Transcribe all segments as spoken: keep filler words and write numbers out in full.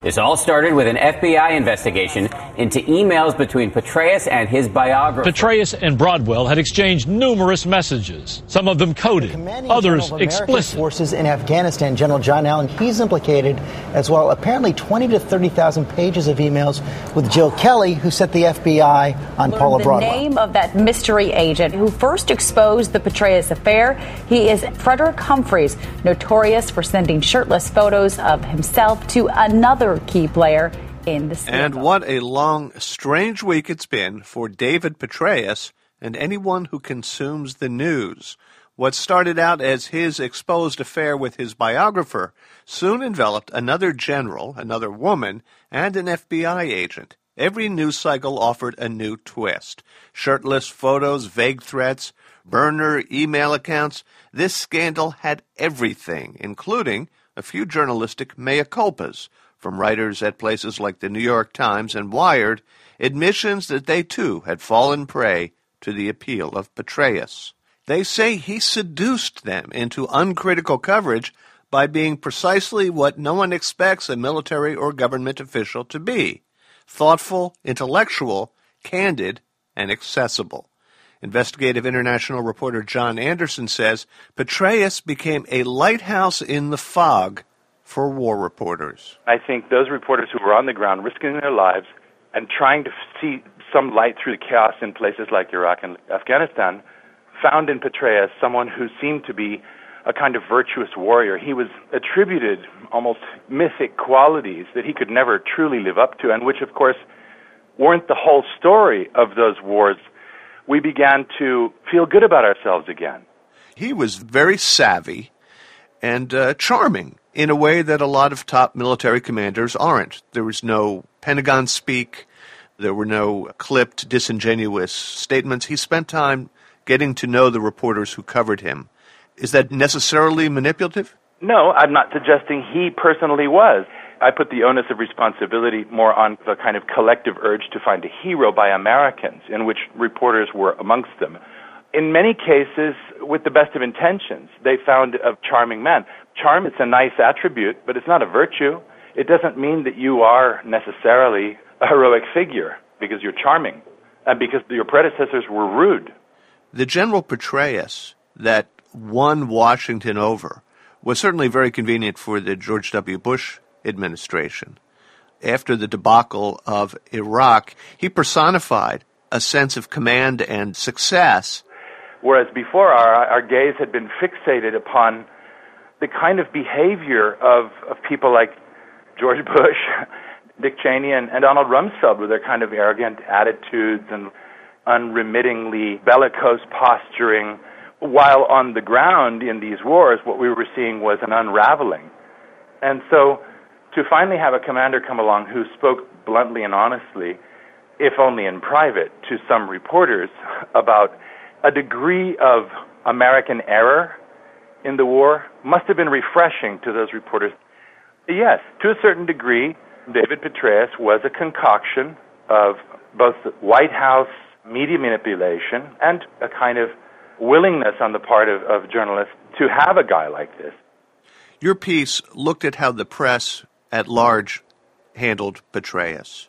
This all started with an F B I investigation into emails between Petraeus and his biographer. Petraeus and Broadwell had exchanged numerous messages, some of them coded, others explicit. Forces in Afghanistan, General John Allen, he's implicated as well. Apparently twenty to thirty thousand pages of emails with Jill Kelly, who set the F B I on Paula Broadwell. The name of that mystery agent who first exposed the Petraeus affair, he is Frederick Humphreys, notorious for sending shirtless photos of himself to another key player in the scandal. And what a long, strange week it's been for David Petraeus and anyone who consumes the news. What started out as his exposed affair with his biographer soon enveloped another general, another woman, and an F B I agent. Every news cycle offered a new twist. Shirtless photos, vague threats, burner email accounts. This scandal had everything, including a few journalistic mea culpas from writers at places like the New York Times and Wired, admissions that they too had fallen prey to the appeal of Petraeus. They say he seduced them into uncritical coverage by being precisely what no one expects a military or government official to be: thoughtful, intellectual, candid, and accessible. Investigative international reporter John Anderson says Petraeus became a lighthouse in the fog for war reporters. I think those reporters who were on the ground risking their lives and trying to see some light through the chaos in places like Iraq and Afghanistan found in Petraeus someone who seemed to be a kind of virtuous warrior. He was attributed almost mythic qualities that he could never truly live up to, and which, of course, weren't the whole story of those wars. We began to feel good about ourselves again. He was very savvy and uh, charming in a way that a lot of top military commanders aren't. There was no Pentagon speak. There were no clipped, disingenuous statements. He spent time getting to know the reporters who covered him. Is that necessarily manipulative? No, I'm not suggesting he personally was. I put the onus of responsibility more on the kind of collective urge to find a hero by Americans, in which reporters were amongst them. In many cases, with the best of intentions, they found a charming man. Charm is a nice attribute, but it's not a virtue. It doesn't mean that you are necessarily a heroic figure because you're charming and because your predecessors were rude. The General Petraeus that won Washington over was certainly very convenient for the George W. Bush administration. After the debacle of Iraq, he personified a sense of command and success. Whereas before, our, our gaze had been fixated upon the kind of behavior of, of people like George Bush, Dick Cheney, and, and Donald Rumsfeld, with their kind of arrogant attitudes and unremittingly bellicose posturing, while on the ground in these wars, what we were seeing was an unraveling. And so to finally have a commander come along who spoke bluntly and honestly, if only in private, to some reporters about a degree of American error in the war must have been refreshing to those reporters. Yes, to a certain degree, David Petraeus was a concoction of both White House media manipulation and a kind of willingness on the part of, of journalists to have a guy like this. Your piece looked at how the press at large handled Petraeus,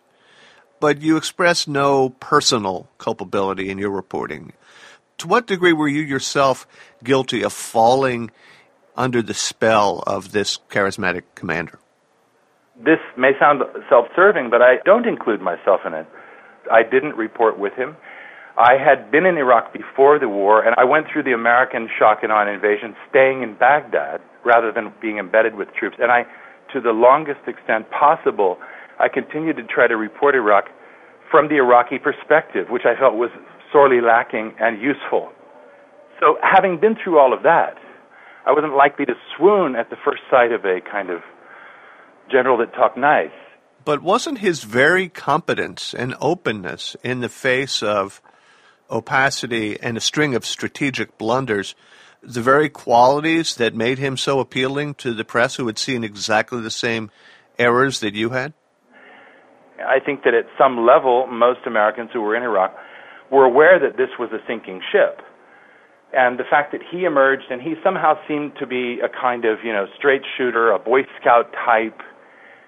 but you expressed no personal culpability in your reporting. To what degree were you yourself guilty of falling under the spell of this charismatic commander? This may sound self-serving, but I don't include myself in it. I didn't report with him. I had been in Iraq before the war, and I went through the American shock and awe invasion staying in Baghdad rather than being embedded with troops. And I, to the longest extent possible, I continued to try to report Iraq from the Iraqi perspective, which I felt was sorely lacking and useful. So having been through all of that, I wasn't likely to swoon at the first sight of a kind of general that talked nice. But wasn't his very competence and openness in the face of opacity and a string of strategic blunders the very qualities that made him so appealing to the press who had seen exactly the same errors that you had? I think that at some level, most Americans who were in Iraq were aware that this was a sinking ship. And the fact that he emerged and he somehow seemed to be a kind of, you know, straight shooter, a Boy Scout type,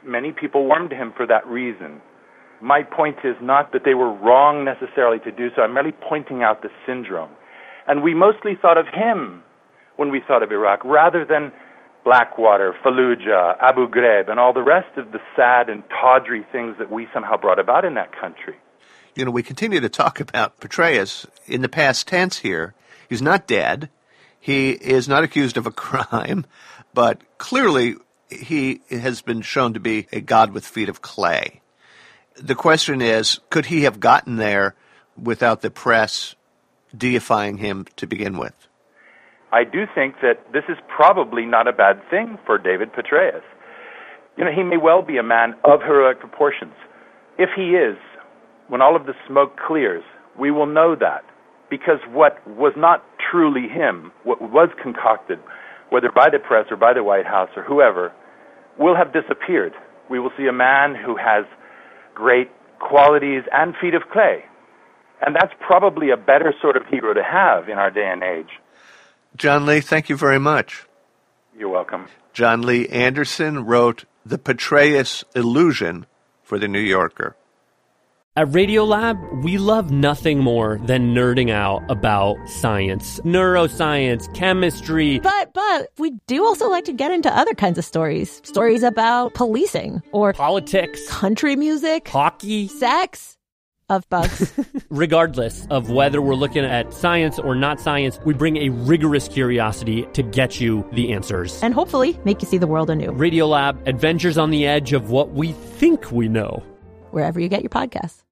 many people warmed to him for that reason. My point is not that they were wrong necessarily to do so. I'm merely pointing out the syndrome. And we mostly thought of him when we thought of Iraq, rather than Blackwater, Fallujah, Abu Ghraib, and all the rest of the sad and tawdry things that we somehow brought about in that country. You know, we continue to talk about Petraeus in the past tense here. He's not dead. He is not accused of a crime, but clearly he has been shown to be a god with feet of clay. The question is, could he have gotten there without the press deifying him to begin with? I do think that this is probably not a bad thing for David Petraeus. You know, he may well be a man of heroic proportions. If he is, when all of the smoke clears, we will know that. Because what was not truly him, what was concocted, whether by the press or by the White House or whoever, will have disappeared. We will see a man who has great qualities and feet of clay. And that's probably a better sort of hero to have in our day and age. John Lee, thank you very much. You're welcome. John Lee Anderson wrote The Petraeus Illusion for The New Yorker. At Radiolab, we love nothing more than nerding out about science, neuroscience, chemistry. But, but, we do also like to get into other kinds of stories. Stories about policing or politics, country music, hockey, sex, of bugs. Regardless of whether we're looking at science or not science, we bring a rigorous curiosity to get you the answers. And hopefully make you see the world anew. Radiolab, adventures on the edge of what we think we know. Wherever you get your podcasts.